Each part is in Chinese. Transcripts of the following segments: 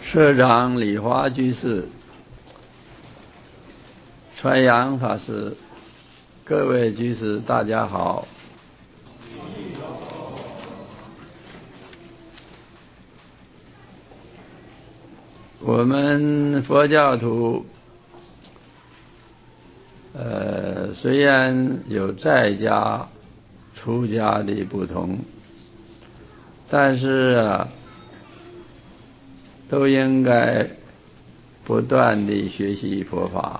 社长李华居士、传扬法师，各位居士大家好。我们佛教徒虽然有在家出家的不同，但是都应该不断地学习佛法。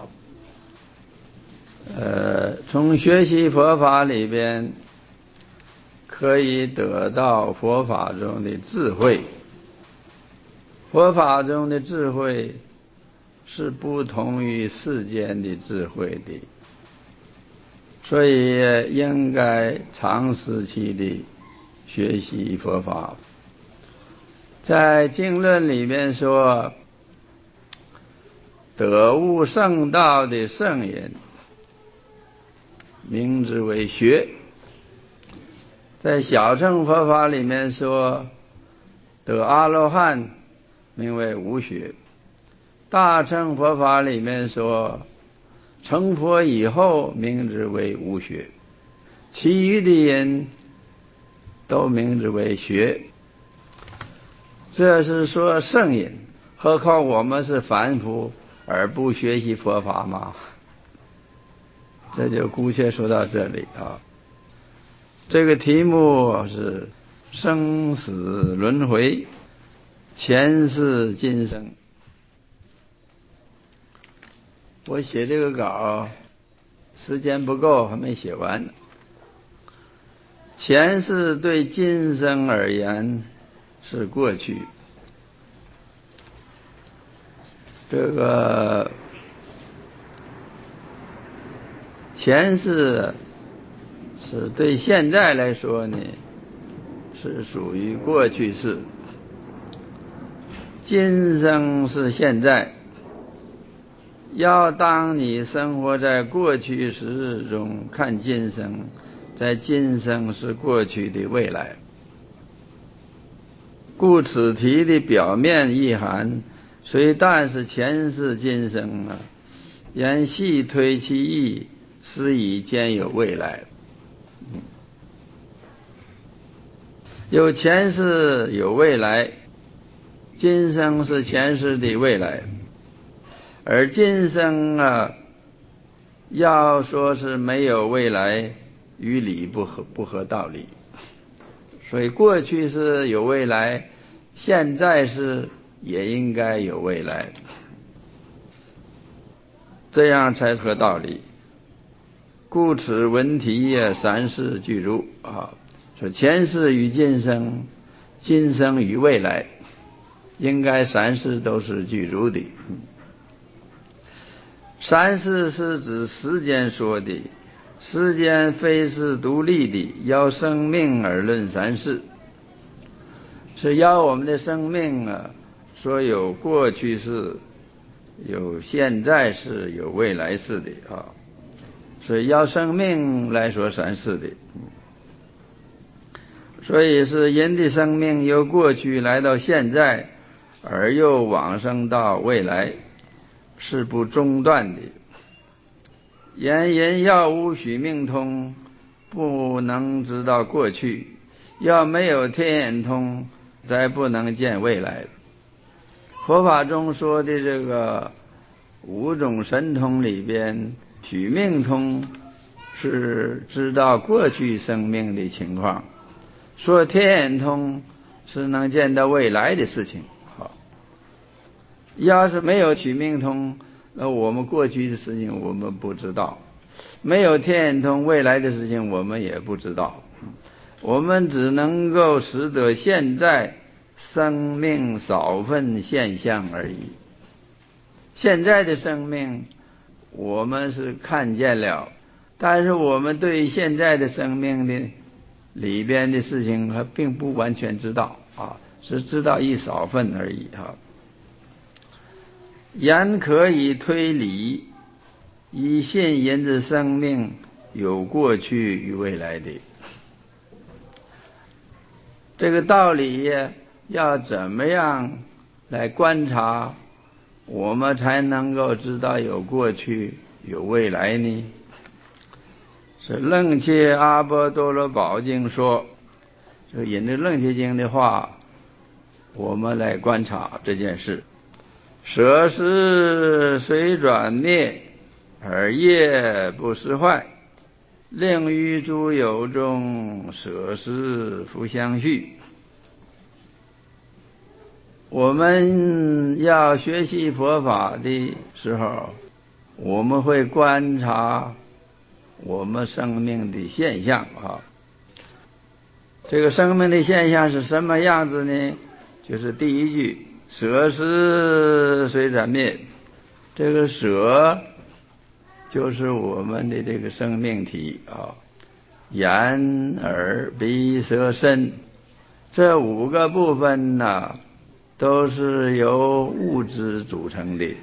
从学习佛法里边可以得到佛法中的智慧。佛法中的智慧是不同于世间的智慧的，所以应该长时期的学习佛法。在经论里面说，得悟圣道的圣人名之为学。在小乘佛法里面说，得阿罗汉名为无学。大乘佛法里面说，成佛以后名之为无学。其余的人都名之为学。这是说圣人，何况我们是凡夫而不学习佛法吗？这就姑且说到这里啊。这个题目是生死轮回，前世今生。我写这个稿时间不够，还没写完。前世对今生而言是过去，这个前世是对现在来说呢，是属于过去式。今生是现在，要当你生活在过去时日中看今生，在今生是过去的未来。故此题的表面意涵虽但是前世今生言细推其意，实已兼有未来。有前世有未来，今生是前世的未来，而今生要说是没有未来，与理不合道理。所以过去是有未来，现在是也应该有未来，这样才合道理。故此文题三世具足说前世与今生，今生与未来，应该三世都是具足的。三世是指时间说的，时间非是独立的，要生命而论三世，是要我们的生命说有过去世，有现在世，有未来世的所以要生命来说三世的。所以是人的生命由过去来到现在，而又往生到未来，是不中断的。人要无许命通，不能知道过去；要没有天眼通，再不能见未来。佛法中说的这个五种神通里边，许命通是知道过去生命的情况，说天眼通是能见到未来的事情。要是没有许命通，那我们过去的事情我们不知道，没有天眼通，未来的事情我们也不知道。我们只能够识得现在生命少分现象而已。现在的生命我们是看见了，但是我们对现在的生命的里边的事情还并不完全知道是知道一少分而已言可以推理，以现人的生命有过去与未来的。这个道理要怎么样来观察，我们才能够知道有过去有未来呢？是楞伽阿波多罗宝经说，就引着楞伽经的话，我们来观察这件事。舍是虽转灭，而业不失坏，令于诸有中，舍是复相续。我们要学习佛法的时候，我们会观察我们生命的现象啊。这个生命的现象是什么样子呢？就是第一句，舍是虽转灭。这个舍就是我们的这个生命体啊，眼耳鼻舌身这5个部分呢，都是由物质组成的。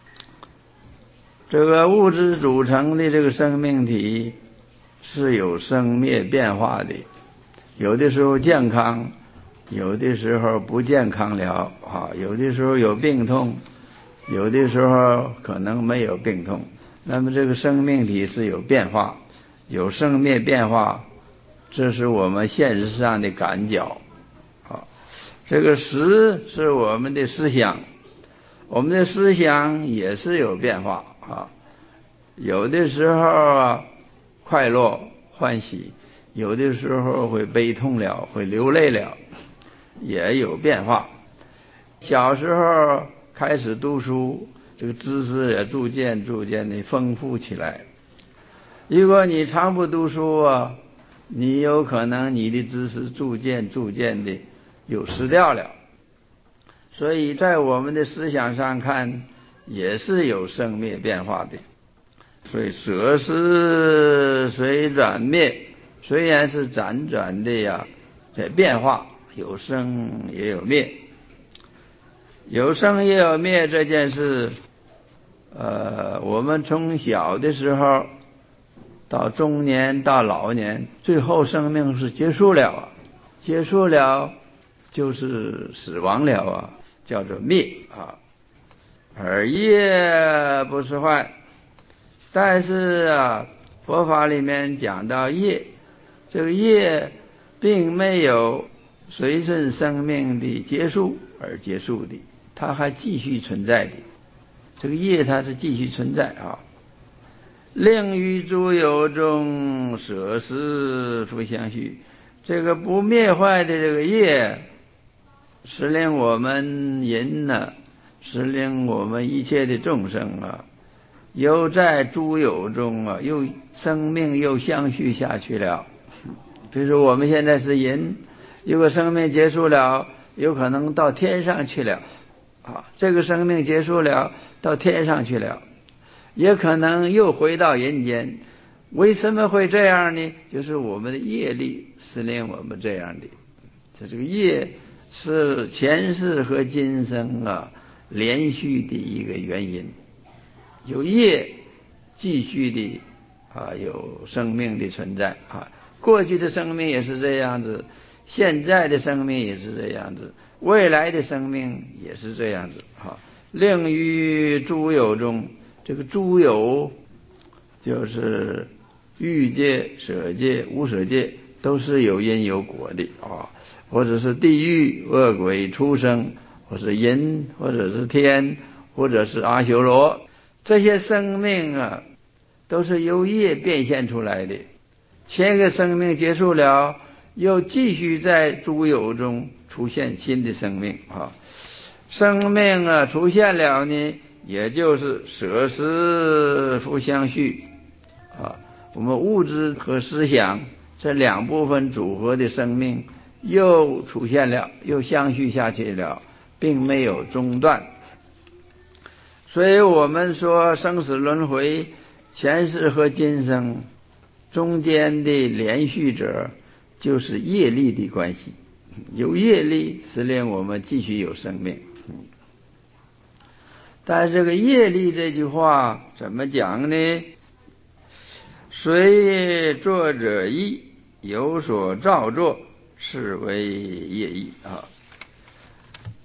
这个物质组成的这个生命体是有生灭变化的，有的时候健康，有的时候不健康了啊，有的时候有病痛，有的时候可能没有病痛。那么这个生命体是有变化，有生灭变化，这是我们现实上的感觉啊。这个识是我们的思想，我们的思想也是有变化啊，有的时候啊快乐欢喜，有的时候会悲痛了，会流泪了，也有变化。小时候开始读书，这个知识也逐渐的丰富起来。如果你常不读书啊，你有可能你的知识逐渐的又失掉了。所以在我们的思想上看，也是有生灭变化的。所以舍是虽转灭，虽然是辗转的呀，这变化有生也有灭。有生也有灭这件事，我们从小的时候到中年到老年，最后生命是结束了啊，结束了就是死亡了啊，叫做灭啊。而业不是坏，但是啊，佛法里面讲到业，这个业并没有随顺生命的结束而结束的，它还继续存在的。这个业它是继续存在啊。令于诸有中，舍是复相续。这个不灭坏的这个业，是令我们人呢，是令我们一切的众生啊，又在诸有中啊，又生命又相续下去了。比如说我们现在是人，如果生命结束了，有可能到天上去了啊，这个生命结束了，到天上去了，也可能又回到人间。为什么会这样呢？就是我们的业力是令我们这样的。这个业是前世和今生啊连续的一个原因，有业继续的啊有生命的存在啊。过去的生命也是这样子，现在的生命也是这样子，未来的生命也是这样子啊。令于诸有中，这个诸有就是欲界、舍界、无舍界，都是有因有果的啊。或者是地狱、恶鬼、畜生，或是人，或者是天，或者是阿修罗，这些生命啊，都是由业变现出来的。前一个生命结束了，又继续在诸有中出现新的生命啊。生命啊出现了呢，也就是舍是复相续啊。我们物质和思想这2部分组合的生命又出现了，又相续下去了，并没有中断。所以我们说生死轮回，前世和今生中间的连续者，就是业力的关系。有业力是令我们继续有生命。但这个业力这句话怎么讲呢？随作者意，有所造作，是为业意啊。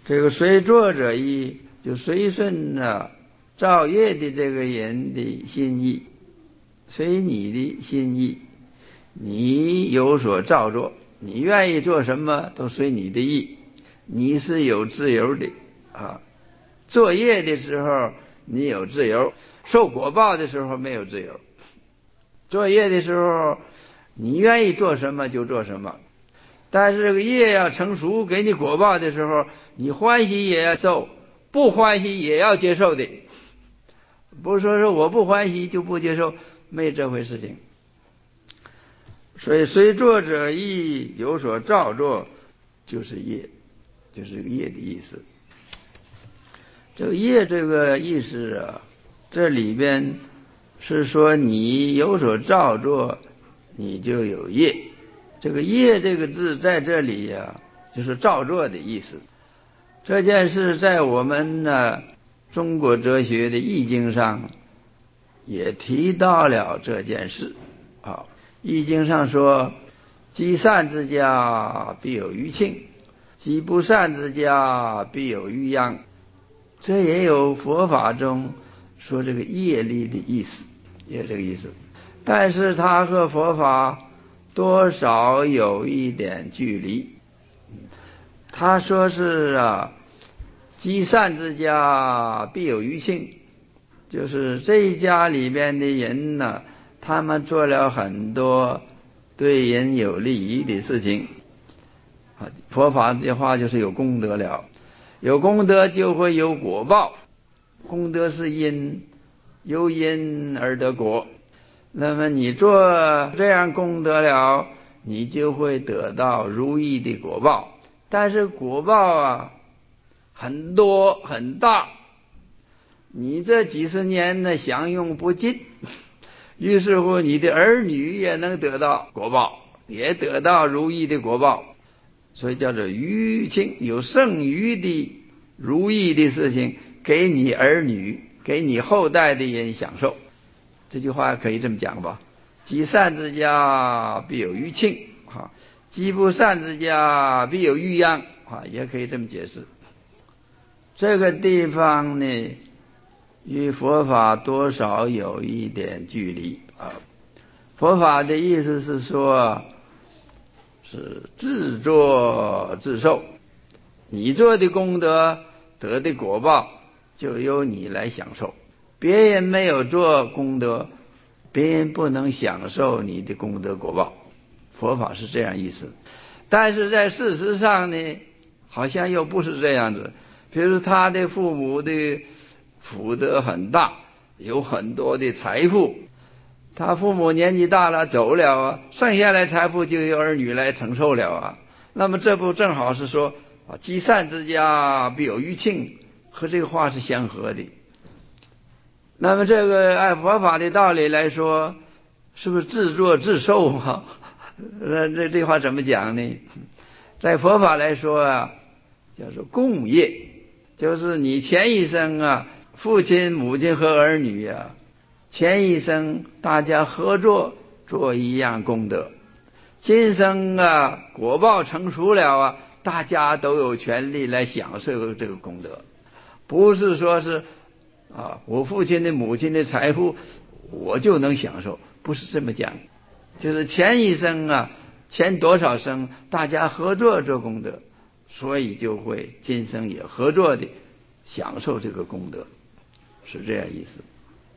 这个随作者意，就随顺造业的这个人的心意，随你的心意，你有所造作，你愿意做什么都随你的意，你是有自由的啊。作业的时候你有自由，受果报的时候没有自由。作业的时候你愿意做什么就做什么，但是这个业要成熟给你果报的时候，你欢喜也要受，不欢喜也要接受的，不是说我不欢喜就不接受，没这回事情。所以随作者意，有所造作，就是业，就是业的意思。这个业这个意思这里边是说你有所造作，你就有业。这个业这个字在这里就是造作的意思。这件事在我们中国哲学的易经上也提到了这件事易经上说，积善之家必有余庆，积不善之家必有余殃。这也有佛法中说这个业力的意思，也这个意思，但是它和佛法多少有一点距离。他说是积善之家必有余庆，就是这一家里边的人他们做了很多对人有利益的事情佛法这话就是有功德了，有功德就会有果报，功德是因，由因而得果。那么你做这样功德了，你就会得到如意的果报，但是果报很多很大，你这几十年享用不尽，于是乎你的儿女也能得到果报，也得到如意的果报，所以叫做余庆，有剩余的如意的事情给你儿女，给你后代的人享受。这句话可以这么讲吧，积善之家必有余庆积不善之家必有余殃也可以这么解释。这个地方呢与佛法多少有一点距离佛法的意思是说是自作自受，你做的功德得的果报就由你来享受，别人没有做功德，别人不能享受你的功德果报，佛法是这样意思。但是在事实上呢好像又不是这样子。比如他的父母的福德很大，有很多的财富，他父母年纪大了走了剩下来财富就由儿女来承受了那么这不正好是说积善之家必有余庆，和这个话是相合的。那么这个按佛法的道理来说，是不是自作自受这话怎么讲呢？在佛法来说叫做共业，就是你前一生父亲母亲和儿女前一生大家合作做一样功德，今生果报成熟了大家都有权利来享受这个功德，不是说是我父亲的母亲的财富我就能享受，不是这么讲，就是前一生前多少生大家合作做功德，所以就会今生也合作的享受这个功德，是这样意思。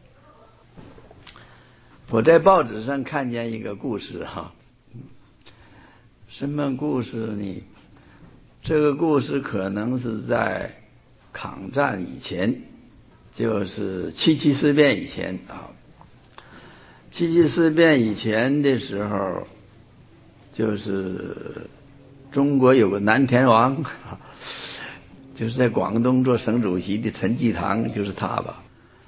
我在报纸上看见一个故事什么故事呢？这个故事可能是在抗战以前，就是七七事变以前七七事变以前的时候，就是中国有个南天王就是在广东做省主席的陈济棠，就是他吧。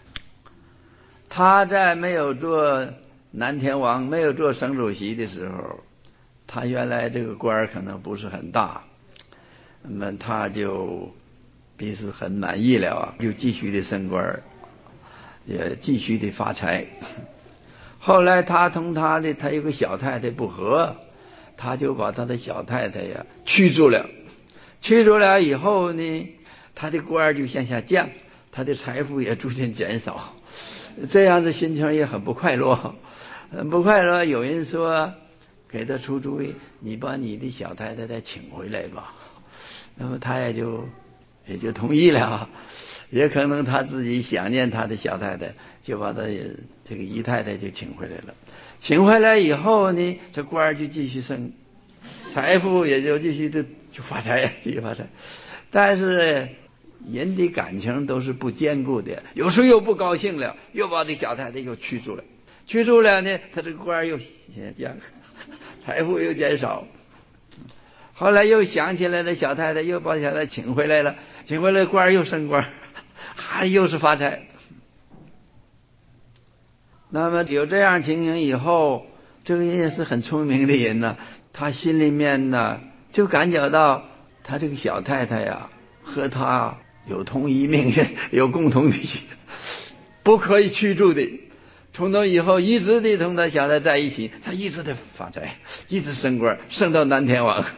他在没有做南天王，没有做省主席的时候，他原来这个官可能不是很大，那么他就彼此很满意了就继续的升官，也继续的发财。后来他同他有个小太太不和，他就把他的小太太驱逐了， 驱逐了以后呢，他的官就向下降，他的财富也逐渐减少，这样子心情也很不快乐，很不快乐。有人说给他出主意，你把你的小太太再请回来吧。那么他也就同意了，也可能他自己想念他的小太太，就把他这个姨太太就请回来了。请回来以后呢，这官就继续升，财富也就继续就发财，继续发财。但是人的感情都是不坚固的，有时候又不高兴了，又把这小太太又驱逐了，驱逐了呢，他这个官又下降，财富又减少。后来又想起来了，小太太又把小太太请回来了，请回来官又升官，还又是发财。那么有这样情形以后，这个人也是很聪明的人呢，他心里面呢就感觉到他这个小太太呀和他有同一命运，有共同体，不可以驱逐的。从那以后一直的同他小太太在一起，他一直的发财，一直升官，升到南天王。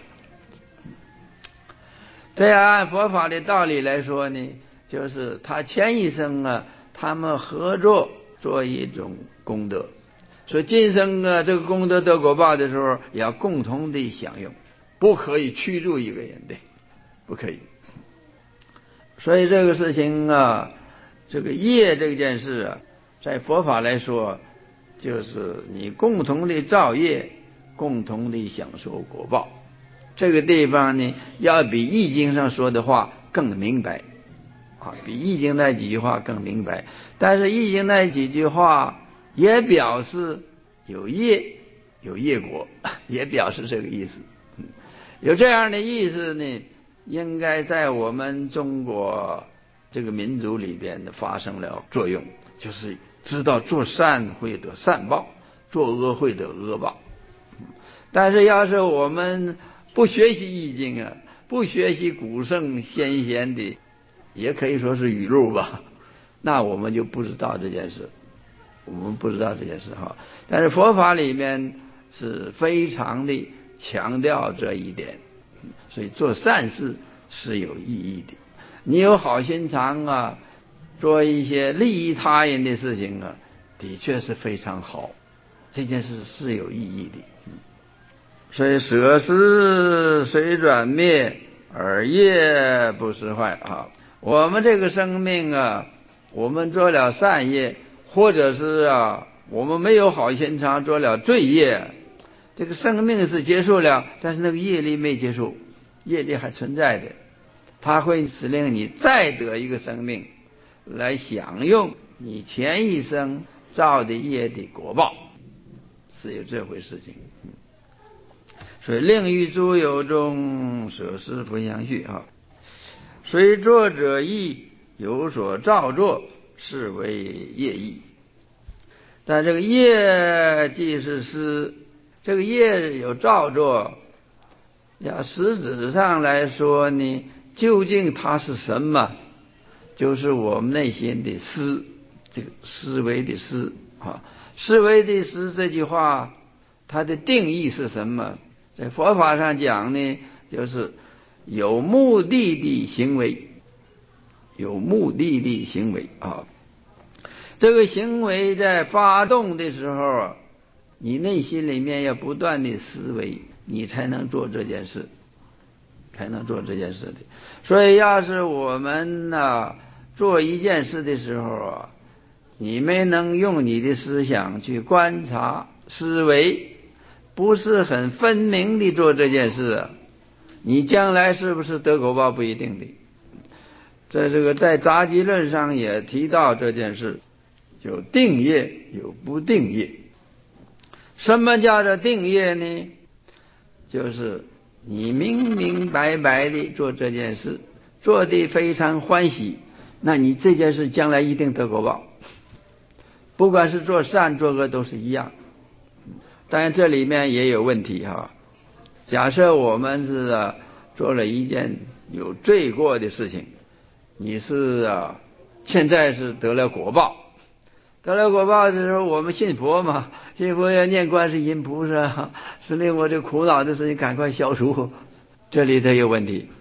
这样按佛法的道理来说呢，就是他前一生啊，他们合作做一种功德，所以今生啊，这个功德得果报的时候，也要共同的享用，不可以驱逐一个人的，不可以。所以这个事情啊，这个业这件事啊，在佛法来说，就是你共同的造业，共同的享受果报。这个地方呢，要比易经上说的话更明白啊，比易经那几句话更明白。但是易经那几句话也表示有业有业果，也表示这个意思。有这样的意思呢，应该在我们中国这个民族里边的发生了作用，就是知道做善会得善报，做恶会得恶报。但是要是我们不学习易经啊，不学习古圣先贤的，也可以说是语录吧，那我们就不知道这件事，我们不知道这件事哈。但是佛法里面是非常的强调这一点，所以做善事是有意义的。你有好心肠啊，做一些利益他人的事情啊，的确是非常好，这件事是有意义的。所以舍施虽转灭，而业不失坏啊。我们这个生命啊，我们做了善业，或者是啊，我们没有好心肠做了罪业，这个生命是结束了，但是那个业力没结束，业力还存在的，它会使令你再得一个生命，来享用你前一生造的业的果报，是有这回事情。所以令于诸有中，舍施不相续啊。虽作者意有所造作，是为业意。但这个业即是施，这个业有造作，要实质上来说呢，究竟它是什么？就是我们内心的思，这个思维的思啊，思维的思这句话，它的定义是什么？在佛法上讲呢，就是有目的的行为，有目的的行为啊。这个行为在发动的时候，你内心里面要不断的思维，你才能做这件事，才能做这件事的。所以要是我们呢，做一件事的时候啊，你没能用你的思想去观察思维，不是很分明的做这件事，你将来是不是得果报不一定的。在杂集论上也提到这件事，有定业有不定业。什么叫做定业呢？就是你明明白白的做这件事，做得非常欢喜，那你这件事将来一定得果报，不管是做善做恶都是一样。当然这里面也有问题哈。假设我们是做了一件有罪过的事情，你是现在是得了果报，得了果报的时候，我们信佛嘛，信佛要念观世音菩萨，使令我这苦恼的事情赶快消除，这里头有问题。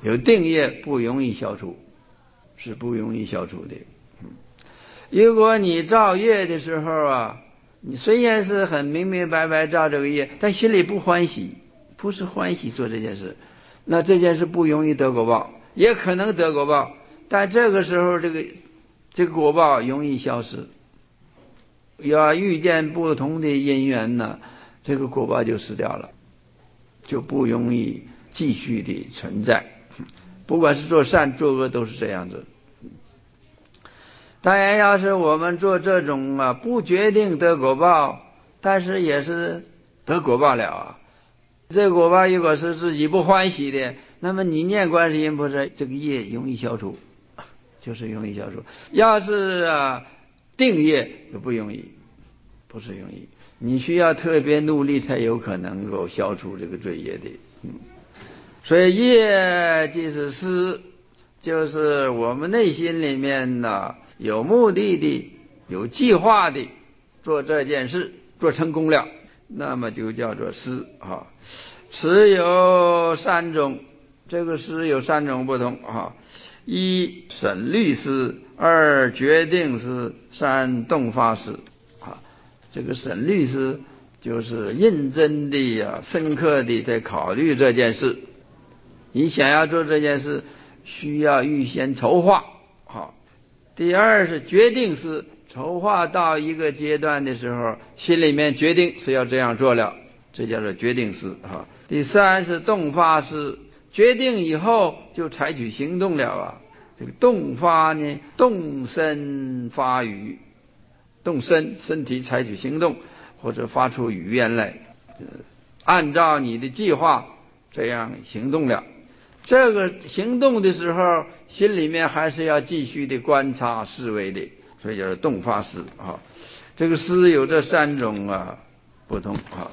有定业不容易消除，是不容易消除的。如果你造业的时候啊，你虽然是很明明白白造这个业，但心里不欢喜，不是欢喜做这件事，那这件事不容易得果报，也可能得果报，但这个时候这个果报容易消失。要遇见不同的因缘呢，这个果报就失掉了，就不容易继续的存在。不管是做善做恶都是这样子。当然要是我们做这种不决定得果报，但是也是得果报了啊。这果报如果是自己不欢喜的，那么你念观世音菩萨，这个业容易消除，就是容易消除。要是定业就不容易，不是容易，你需要特别努力才有可能够消除这个罪业的。所以业即是思，就是我们内心里面呢有目的的、有计划的做这件事，做成功了，那么就叫做思啊。思有三种，这个思有三种不同啊：一审虑思，二决定思，三动发思啊。这个审虑思就是认真的深刻的在考虑这件事。你想要做这件事，需要预先筹划好。第二是决定思，筹划到一个阶段的时候，心里面决定是要这样做了，这叫做决定思啊。第三是动发思，决定以后就采取行动了啊。这个动发呢，动身发语，动身体采取行动，或者发出语言来，按照你的计划这样行动了。这个行动的时候，心里面还是要继续的观察思维的，所以叫做动发思啊。这个思有这三种不同啊。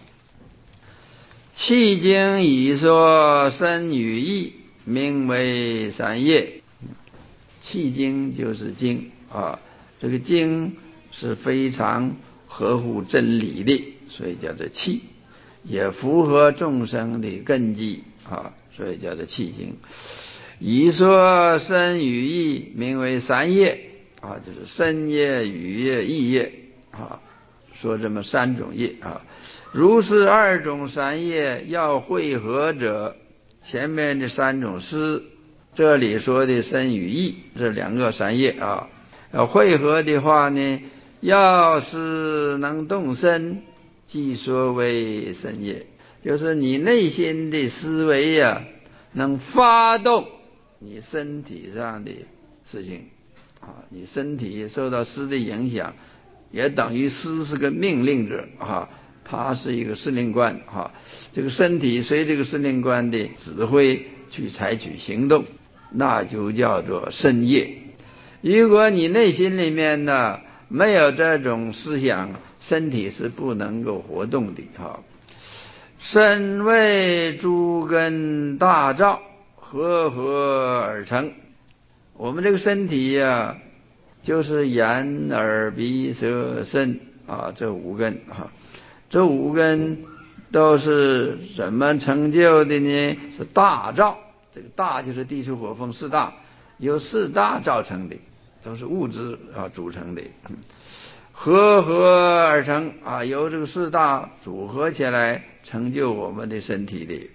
契经已说身语意，名为三业。契经就是经啊，这个经是非常合乎真理的，所以叫做契，也符合众生的根基啊，所以叫做契经。已说身语意，名为三业啊，就是身业、语业、意业啊，说这么三种业啊。如是二种三业要汇合者，前面的三种思，这里说的身语意这两个三业啊，要汇合的话呢，要是能动身，即说为身业，就是你内心的思维能发动你身体上的事情啊，你身体受到思的影响，也等于思是个命令者啊，他是一个司令官啊，这个身体随这个司令官的指挥去采取行动，那就叫做身业。如果你内心里面呢没有这种思想，身体是不能够活动的啊。身为诸根大兆，合合而成。我们这个身体就是眼耳鼻舌身啊，这五根啊。这五根都是怎么成就的呢？是大兆，这个大就是地水火风四大，由四大造成的，都是物质组成的。合合而成啊，由这个四大组合起来成就我们的身体的。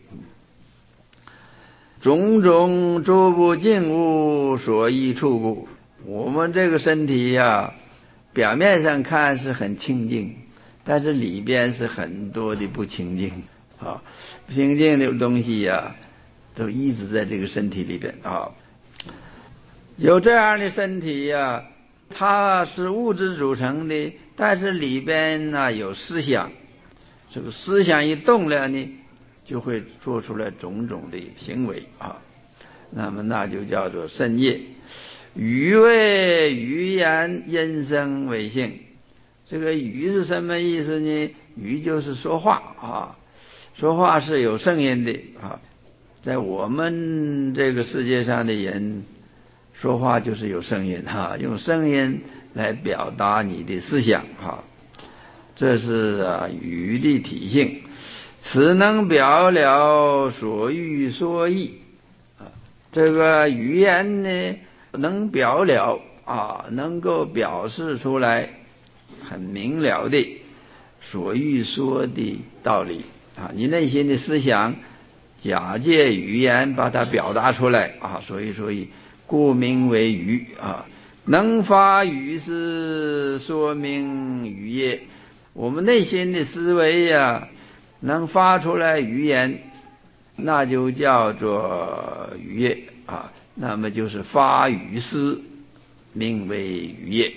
种种诸不净物所依处故，我们这个身体表面上看是很清净，但是里边是很多的不清净啊，不清净的东西都一直在这个身体里边啊。有这样的身体它是物质组成的，但是里边有思想，这个思想一动了呢，就会做出来种种的行为啊。那么那就叫做身业。语为语言，音声为性。这个语是什么意思呢？语就是说话啊，说话是有声音的啊。在我们这个世界上的人说话就是有声音用声音来表达你的思想这是语的体性。此能表了所欲所意这个语言呢，能表了能够表示出来很明了的所欲说的道理你内心的思想假借语言把它表达出来所以故名为语能发语是说明语也。我们内心的思维能发出来语言，那就叫做语业那么就是发语思，名为语业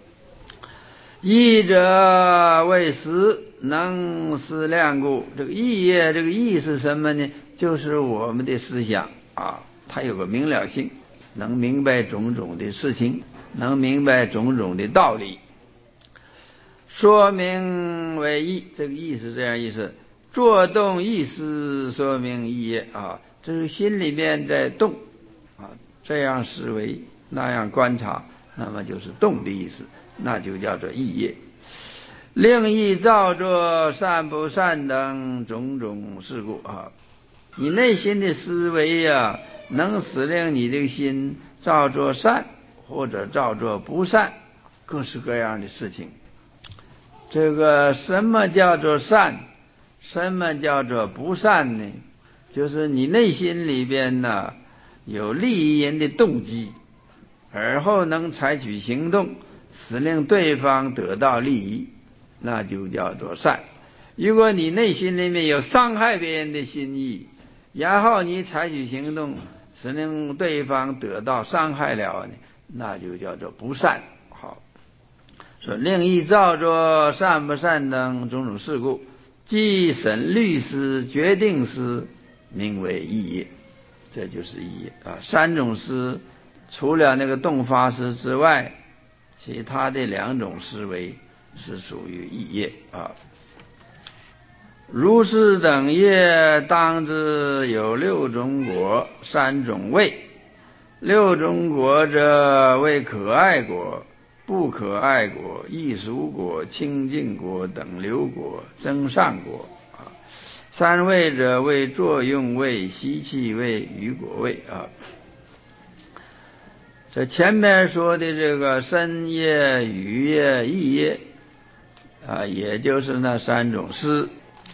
义者为思，能思量故。这个义业，这个义是什么呢？就是我们的思想它有个明了性，能明白种种的事情，能明白种种的道理。说明为义，这个义是这样意思，作动意思说明义业这是心里面在动这样思维，那样观察，那么就是动的意思，那就叫做义业。令意造作善不善等种种事故你内心的思维能使令你的心造作善或者造作不善，各式各样的事情。这个什么叫做善，什么叫做不善呢？就是你内心里边有利益人的动机，而后能采取行动使令对方得到利益，那就叫做善。如果你内心里面有伤害别人的心意，然后你采取行动使令对方得到伤害了呢，那就叫做不善。说令意造作善不善等种种事故，即审律师决定师，名为义业。这就是义业三种师除了那个动发师之外，其他的两种思维是属于义业如是等业，当知有六种果，三种味。六种果者，为可爱果、不可爱果、异熟果、清净果等流果、增上果三味者，为作用味、习气味、余果味这前面说的这个身业、语业、意业也就是那三种思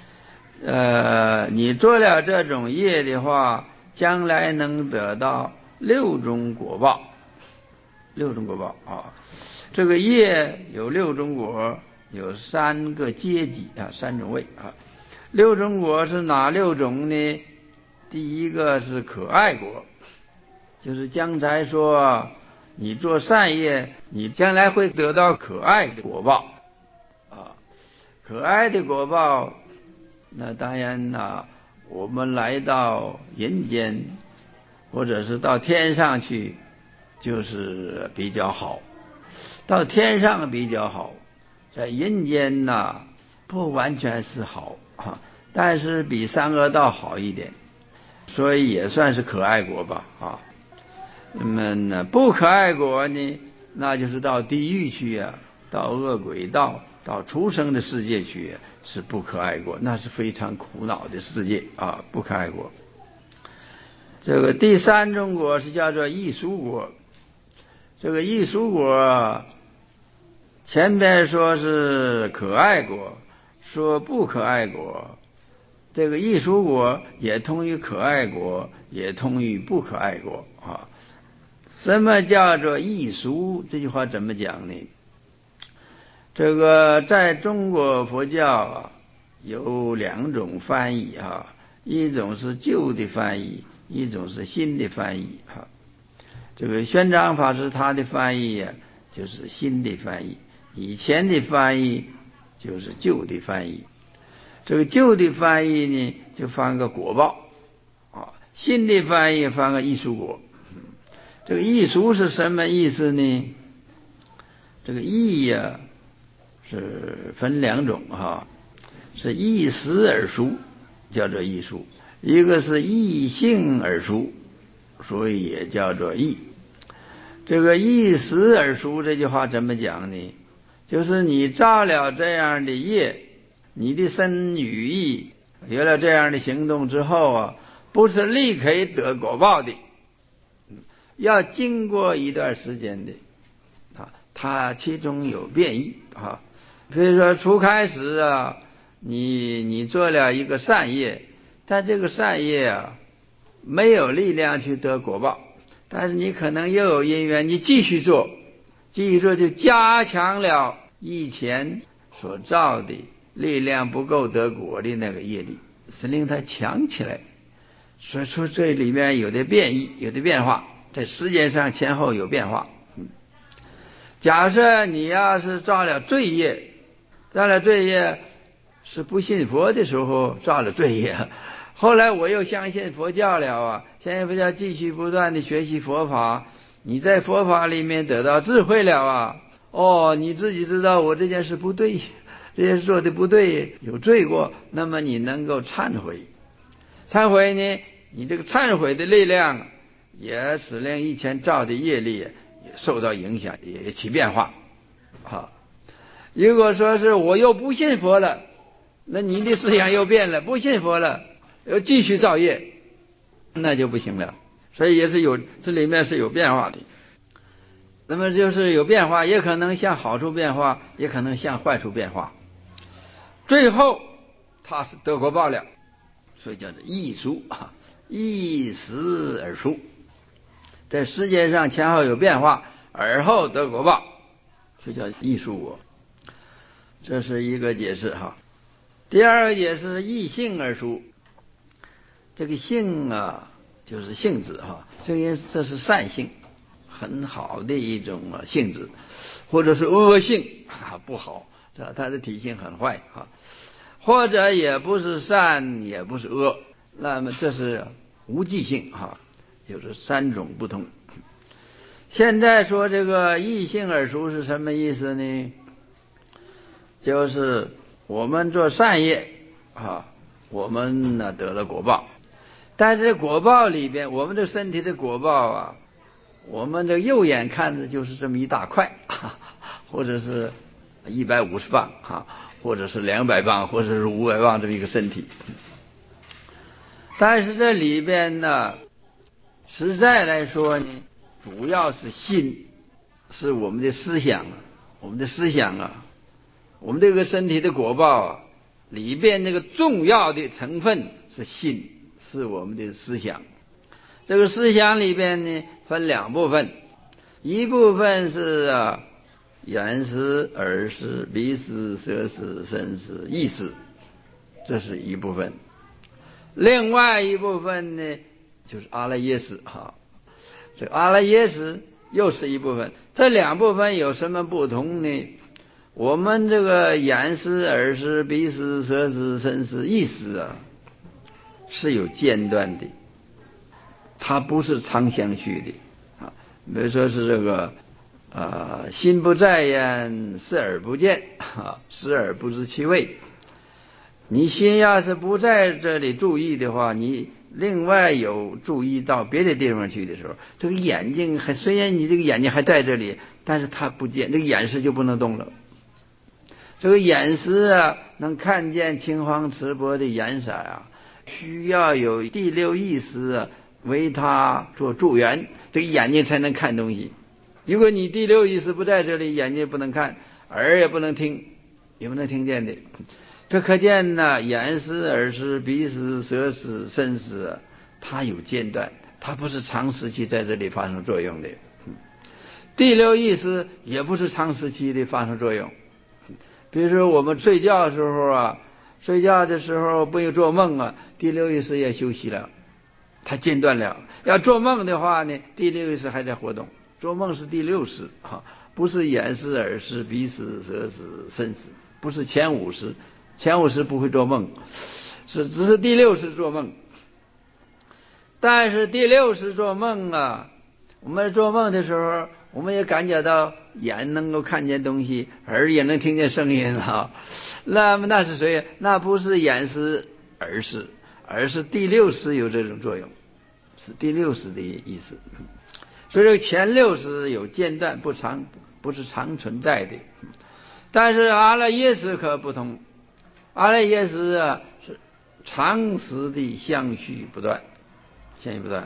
你做了这种业的话，将来能得到六种果报。六种果报这个业有六种果，有三个阶级三种味六种果是哪六种呢？第一个是可爱果，就是刚才说你做善业，你将来会得到可爱的果报可爱的果报，那当然我们来到人间或者是到天上去就是比较好，到天上比较好，在人间不完全是好但是比三恶道好一点，所以也算是可爱果吧那么不可爱果呢，那就是到地狱去到恶鬼道、到畜生的世界去是不可爱果，那是非常苦恼的世界不可爱果。这个第三种果是叫做异熟果。这个异熟果前边说是可爱果，说不可爱果，这个异熟果也通于可爱果，也通于不可爱果什么叫做异熟？这句话怎么讲呢？这个在中国佛教有两种翻译一种是旧的翻译，一种是新的翻译这个玄奘法师他的翻译就是新的翻译，以前的翻译就是旧的翻译。这个旧的翻译呢就翻个果报新的翻译翻个异熟果。这个异熟是什么意思呢？这个异是分两种是异时而熟，叫做异熟；一个是异性而熟，所以也叫做异。这个异时而熟这句话怎么讲呢？就是你造了这样的业，你的身语意有了这样的行动之后不是立刻得果报的要经过一段时间的它其中有变异比如说初开始你做了一个善业，但这个善业没有力量去得果报，但是你可能又有因缘，你继续做就加强了以前所造的力量不够得果的那个业力，是令它强起来。所以说这里面有的变异，有的变化，在时间上前后有变化。假设你要是造了罪业是不信佛的时候造了罪业，后来我又相信佛教了相信佛教继续不断的学习佛法，你在佛法里面得到智慧了你自己知道我这件事不对，这件事做的不对，有罪过，那么你能够忏悔呢，你这个忏悔的力量也使令以前造的业力也受到影响，也起变化如果说是我又不信佛了，那你的思想又变了，不信佛了又继续造业，那就不行了。所以也是这里面是有变化的。那么就是有变化，也可能向好处变化，也可能向坏处变化，最后它是得果报了，所以叫做异熟一时而熟，在世界上前后有变化，而后得果报，所以叫异熟果。这是一个解释第二个解释异性而熟，这个性就是性质这是善性，很好的一种性质，或者是恶性不好，它的体性很坏或者也不是善也不是恶，那么这是无记性就是三种不同。现在说这个异性而熟是什么意思呢？就是我们做善业我们得了果报，但是果报里边，我们的身体的果报我们的右眼看着就是这么一大块或者是150磅或者是200磅或者是500磅这么一个身体，但是这里边实在来说呢，主要是心，是我们的思想我们这个身体的果报里边那个重要的成分是心，是我们的思想。这个思想里边呢分两部分，一部分是眼识、耳识、鼻识、舌识、身识、意识，这是一部分。另外一部分呢就是阿赖耶识这个阿赖耶识又是一部分。这两部分有什么不同呢？我们这个眼识、耳识、鼻识、舌识、身识、意识是有间断的，它不是常相续的比如说是这个心不在焉，视而不见视而不知其味。你心要是不在这里注意的话，你另外有注意到别的地方去的时候，这个眼睛虽然你这个眼睛还在这里，但是它不见，这个眼识就不能动了。这个眼识能看见青黄赤薄的颜色需要有第六意识为它做助缘，这个眼睛才能看东西。如果你第六意识不在这里，眼睛不能看，耳也不能听，也不能听见的。这可见眼识、耳识、鼻识、舌识、身识它有间断，它不是长时期在这里发生作用的。第六意识也不是长时期的发生作用。比如说我们睡觉的时候不有做梦第六意识也休息了，它间断了。要做梦的话呢，第六意识还在活动。做梦是第六识不是眼识、耳识、鼻识、舌识、身识，不是前五识。前五识不会做梦，只是第六识做梦。但是第六识做梦我们做梦的时候，我们也感觉到眼能够看见东西，耳也能听见声音那么那是谁？那不是眼识、耳识，而是第六识有这种作用，是第六识的意思。所以这个前六识有间断，不是常存在的。但是阿赖耶识可不同，阿赖耶识是长时的相续不断，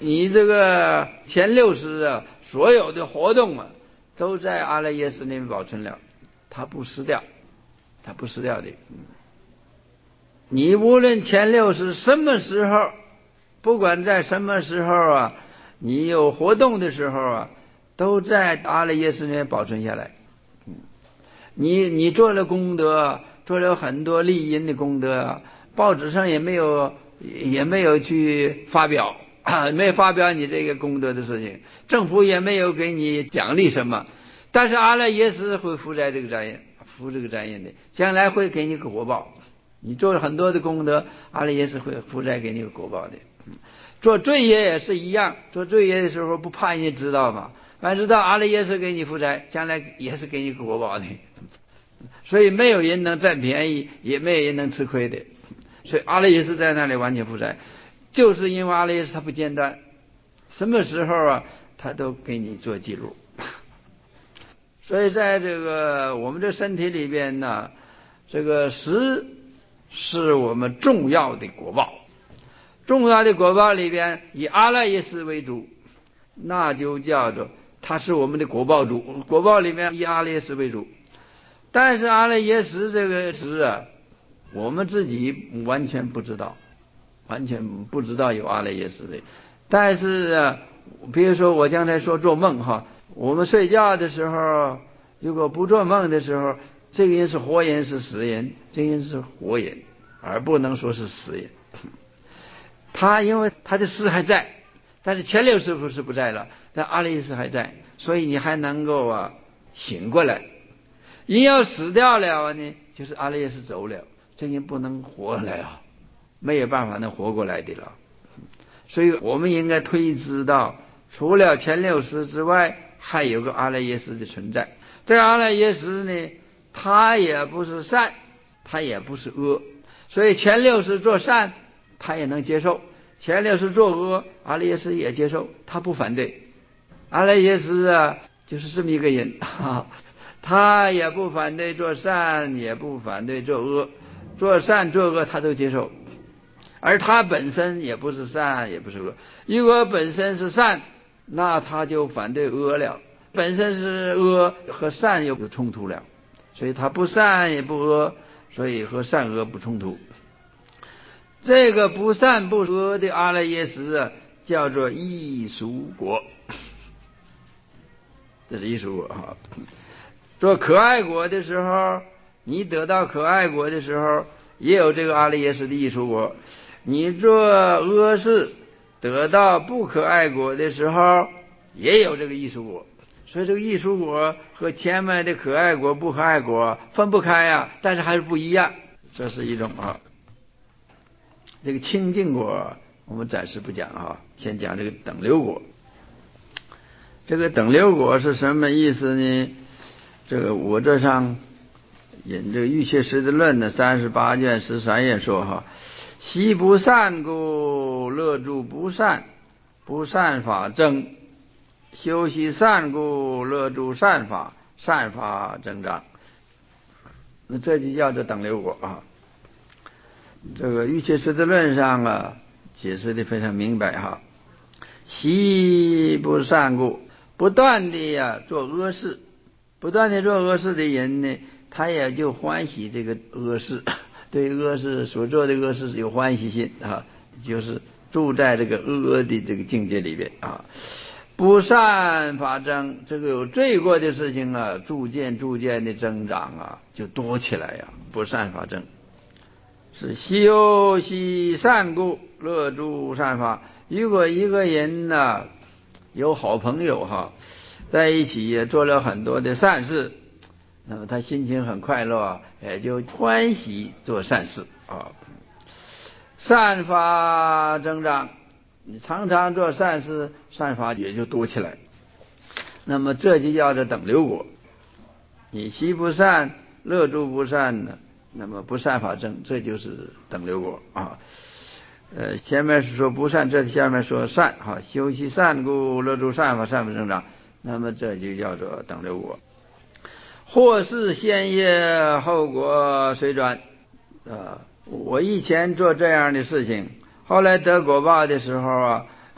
你这个前60啊，所有的活动啊，都在阿赖耶识里面保存了，它不失掉，它不失掉的。你无论前60什么时候，不管在什么时候啊，你有活动的时候啊，都在阿赖耶识里面保存下来。你做了功德，做了很多利因的功德，报纸上也没有去发表，没有发表你这个功德的事情，政府也没有给你奖励什么，但是阿赖耶识会负债这个债因的，将来会给你个果报。你做了很多的功德，阿赖耶识会负债给你个果报的。做罪业也是一样，做罪业的时候不怕人家知道吗？反正知道阿赖耶识给你负债，将来也是给你个果报的。所以没有人能占便宜，也没有人能吃亏的。所以阿赖耶识在那里完全负债，就是因为阿赖耶识它不间断，什么时候啊，它都给你做记录。所以在这个我们这身体里边呢，这个识是我们重要的果报，重要的果报里边以阿赖耶识为主，那就叫做它是我们的果报主，果报里面以阿赖耶识为主。但是阿赖耶识这个识啊，我们自己完全不知道，完全不知道有阿赖耶识的。但是啊，比如说我刚才说做梦哈，我们睡觉的时候，如果不做梦的时候，这个人是活人是死人，这个人是活人，而不能说是死人。他因为他的识还在，但是前60是不在了，但阿赖耶识还在，所以你还能够啊醒过来。人要死掉了呢，就是阿赖耶识走了，这人不能活来啊，没有办法能活过来的了。所以我们应该推知到，除了前60之外，还有个阿赖耶识的存在。这阿赖耶识呢，它也不是善，它也不是恶，所以前60做善，他也能接受；前60做恶，阿赖耶识也接受，他不反对。阿赖耶识啊，就是这么一个人啊。他也不反对做善，也不反对做恶，做善做恶他都接受，而他本身也不是善也不是恶。如果本身是善，那他就反对恶了；本身是恶，和善又有冲突了，所以他不善也不恶，所以和善恶不冲突。这个不善不恶的阿赖耶识啊，叫做异熟果，这是异熟果哈。做可爱果的时候，你得到可爱果的时候，也有这个阿赖耶识的异熟果；你做恶事得到不可爱果的时候，也有这个异熟果。所以这个异熟果和前面的可爱果不可爱果分不开啊，但是还是不一样。这是一种啊。这个清净果我们暂时不讲啊，先讲这个等流果。这个等流果是什么意思呢？这个我这上引这个玉切师的论呢，38卷13页说哈，习不善故乐住不善，不善法增；修习善故乐住善法，善法增长。那这就叫做等流果啊。这个玉切师的论上啊，解释的非常明白哈。习不善故，不断的做恶事，不断的做恶事的人呢，他也就欢喜这个恶事，对恶事所做的恶事有欢喜心啊，就是住在这个恶的这个境界里边啊。不善法增，这个有罪过的事情啊，逐渐的增长啊，就多起来呀。不善法增是修习善故乐住善法。如果一个人呢有好朋友哈，在一起也做了很多的善事，那么他心情很快乐，也就欢喜做善事啊。善法增长，你常常做善事，善法也就多起来。那么这就叫做等流果。你习不善，乐住不善呢，那么不善法增，这就是等流果啊。前面是说不善，这下面说善哈，修习善故乐住善法，善法增长，那么这就叫做等流果。或是先业后果随转我以前做这样的事情，后来得果报的时候啊，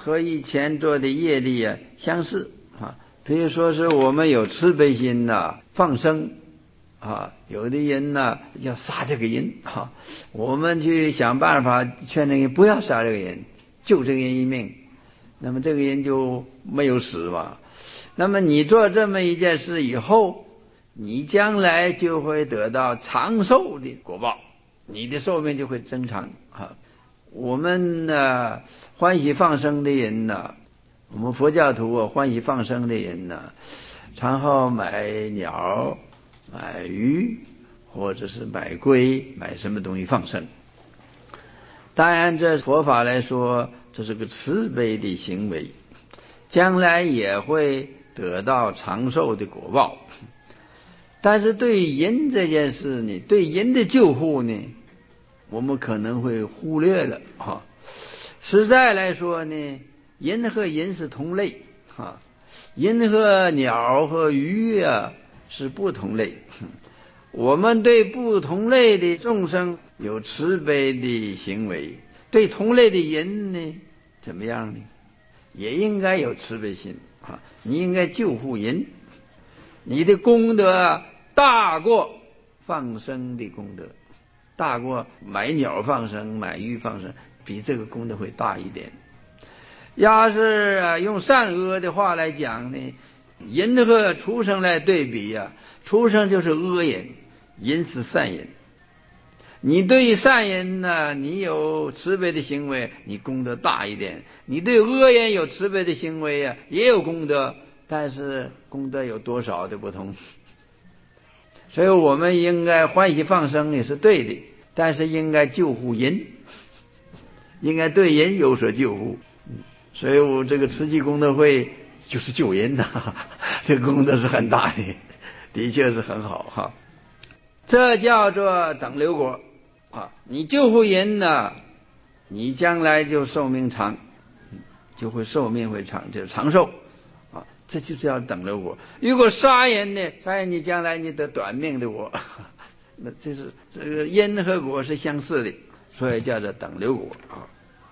和以前做的业力啊相似啊。比如说是我们有慈悲心呐，放生啊，有的人呢要杀这个人啊，我们去想办法劝那个人不要杀这个人，救这个人一命，那么这个人就没有死嘛。那么你做这么一件事以后，你将来就会得到长寿的果报，你的寿命就会增长啊。我们呢欢喜放生的人呢，我们佛教徒啊欢喜放生的人呢，常好买鸟买鱼或者是买龟买什么东西放生。当然这佛法来说这是个慈悲的行为，将来也会得到长寿的果报。但是对人这件事呢，对人的救护呢，我们可能会忽略了啊。实在来说呢，人和人是同类啊，人和鸟和鱼啊是不同类。我们对不同类的众生有慈悲的行为，对同类的人呢怎么样呢？也应该有慈悲心啊！你应该救护人，你的功德大过放生的功德，大过买鸟放生买鱼放生，比这个功德会大一点。要是用善恶的话来讲呢，人和畜生来对比啊，畜生就是恶人，人是善人。你对善人呢，你有慈悲的行为，你功德大一点；你对恶人有慈悲的行为啊，也有功德，但是功德有多少的不同。所以我们应该欢喜放生也是对的，但是应该救护人，应该对人有所救护。所以我这个慈济功德会就是救人呐，这个功德是很大的，的确是很好哈。这叫做等流果啊！你救护人呢，你将来就寿命长，就会寿命会长，就是长寿啊！这就叫等流果。如果杀人呢，杀人你将来你得短命的果，那这是这个因和果是相似的，所以叫做等流果啊。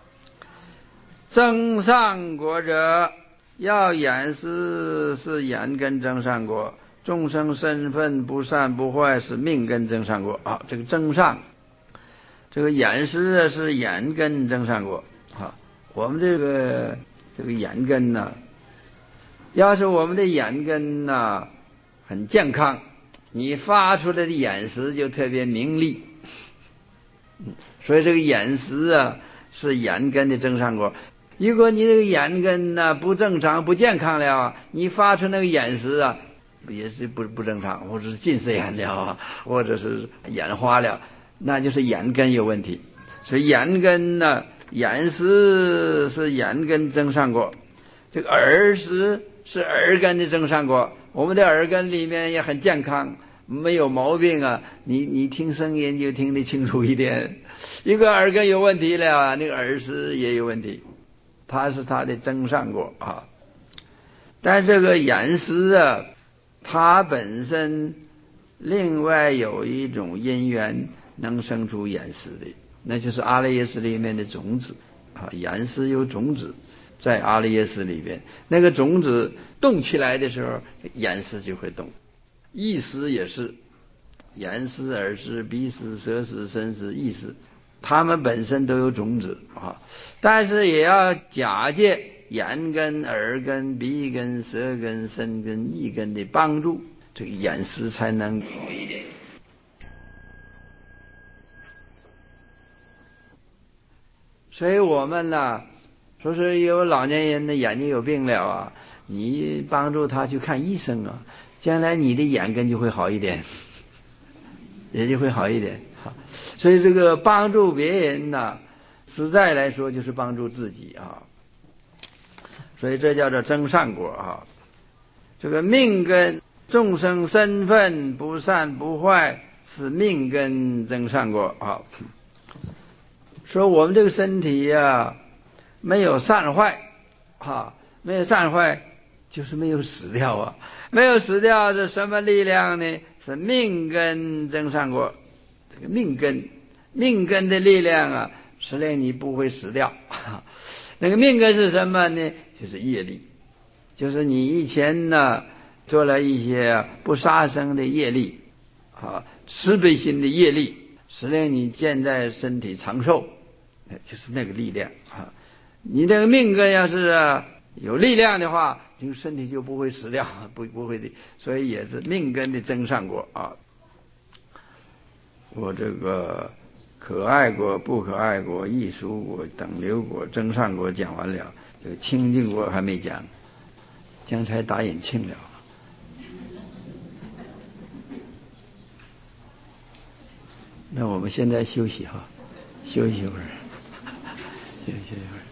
增上果者，要演示是眼根增上果，众生身份不善不坏是命根增上果啊。这个增上，这个演示是眼根增上果啊。我们这个眼根呢，要是我们的眼根呢很健康，你发出来的眼识就特别明利。所以这个眼识啊是眼根的增上果。如果你这个眼根呢不正常不健康了，你发出那个眼识啊也是不正常，或者是近视眼了啊，或者是眼花了，那就是眼根有问题。所以眼根呢，眼识是眼根增上果，这个耳识是耳根的增上果。我们的耳根里面也很健康，没有毛病啊，你听声音就听得清楚一点。一个耳根有问题了，那个耳识也有问题，它是它的增上果啊。但这个眼识啊，它本身另外有一种因缘能生出眼识的，那就是阿赖耶识里面的种子啊。眼识有种子在阿赖耶识里边，那个种子动起来的时候，眼识就会动。意识也是，眼识、耳识、鼻识、舌识、身识、意识，它们本身都有种子啊，但是也要假借眼根、耳根、鼻根、舌根、身根、意根的帮助，这个眼识才能好一点。所以我们呢，说是有老年人的眼睛有病了啊，你帮助他去看医生啊，将来你的眼根就会好一点，也就会好一点。所以这个帮助别人呢，实在来说就是帮助自己啊。所以这叫做增上果啊。这个命根众生身份不善不坏是命根增上果啊。说我们这个身体啊没有善坏啊，没有善坏就是没有死掉啊，没有死掉是什么力量呢？是命根增上果。这个命根的力量啊，使令你不会死掉。 那个命根是什么呢？就是业力，就是你以前呢做了一些不杀生的业力啊，慈悲心的业力，使得你现在身体长寿，就是那个力量啊。你这个命根要是有力量的话，这个身体就不会死掉，不会的，所以也是命根的增上果啊。我这个可爱果、不可爱果、异熟果、等流果、增上果讲完了，这个清净果还没讲，将才打引磬了。那我们现在休息哈，休息一会儿，休息一会儿。